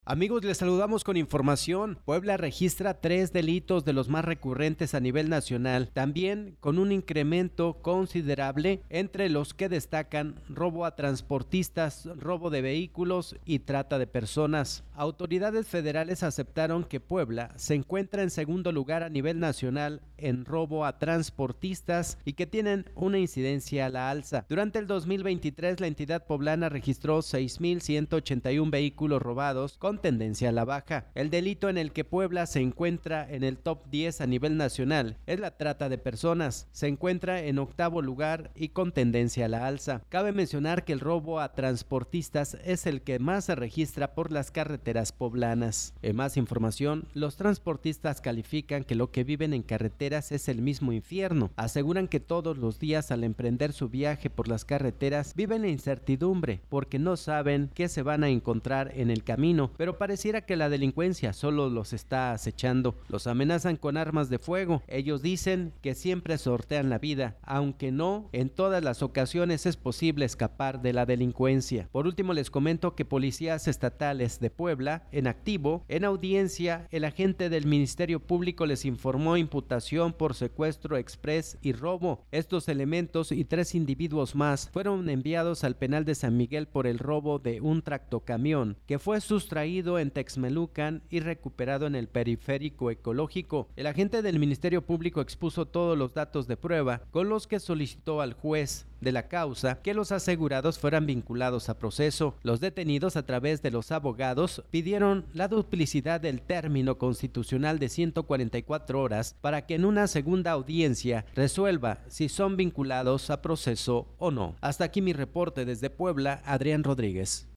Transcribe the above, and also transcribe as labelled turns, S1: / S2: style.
S1: Amigos, les saludamos con información. Puebla registra 3 delitos de los más recurrentes a nivel nacional, también con un incremento considerable, entre los que destacan robo a transportistas, robo de vehículos y trata de personas. Autoridades federales aceptaron que Puebla se encuentra en segundo lugar a nivel nacional en robo a transportistas y que tienen una incidencia a la alza. Durante el 2023, la entidad poblana registró 6,181 vehículos robados con tendencia a la baja. El delito en el que Puebla se encuentra en el top 10 a nivel nacional es la trata de personas. Se encuentra en octavo lugar y con tendencia a la alza. Cabe mencionar que el robo a transportistas es el que más se registra por las carreteras poblanas. En más información, los transportistas califican que lo que viven en carreteras es el mismo infierno. Aseguran que todos los días al emprender su viaje por las carreteras viven en incertidumbre porque no saben qué se van a encontrar en el camino, pero pareciera que la delincuencia solo los está acechando. Los amenazan con armas de fuego. Ellos dicen que siempre sortean la vida, aunque no en todas las ocasiones es posible escapar de la delincuencia. Por último, les comento que policías estatales de Puebla, en activo, en audiencia, el agente del Ministerio Público les informó imputación por secuestro exprés y robo. Estos elementos y 3 individuos más fueron enviados al penal de San Miguel por el robo de un tractocamión que fue sustraído en Texmelucan y recuperado en el periférico ecológico. El agente del Ministerio Público expuso todos los datos de prueba con los que solicitó al juez de la causa que los asegurados fueran vinculados a proceso. Los detenidos, a través de los abogados, pidieron la duplicidad del término constitucional de 144 horas para que en una segunda audiencia resuelva si son vinculados a proceso o no. Hasta aquí mi reporte desde Puebla, Adrián Rodríguez.